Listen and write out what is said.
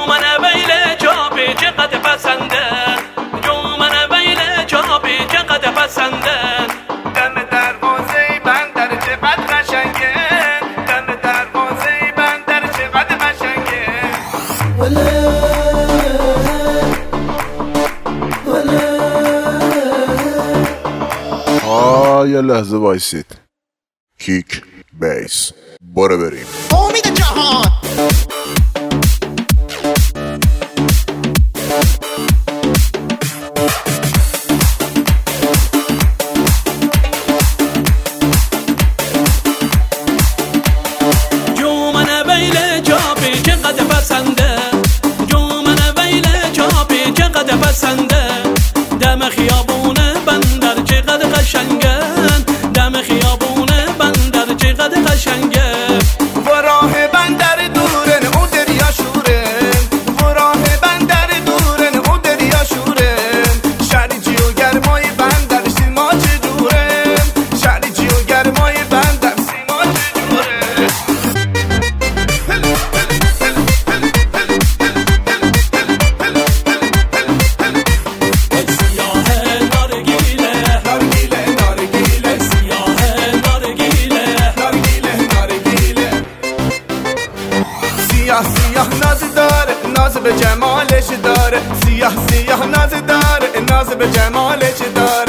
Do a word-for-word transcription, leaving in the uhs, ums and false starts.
جومن ویل چاپی چقدر پسنده، جومن ویل چاپی چقدر پسنده. دم دروازه بندر چقدر قشنگه، دم دروازه بندر چقدر قشنگه. آه یه لحظه وایسید. کیک بیس برو بریم. امید جهان جومن ویل چاپی چقدر پسنده، جومن ویل چاپی چقدر پسنده. دم خیابون بندر چقدر قشنگه، دم خیابون بندر چقدر قشنگه. و راه بندر دورن او دریا شورن، و راه بندر دورن او دریا شورن. شریجی و گرمای بندر سیما چجورن، شریجی و گرمای بندر سیما چجورن. سیاه سیاه ناز داره، ناز به جمالش داره، سیاه سیاه ناز داره، ناز به جمالش داره.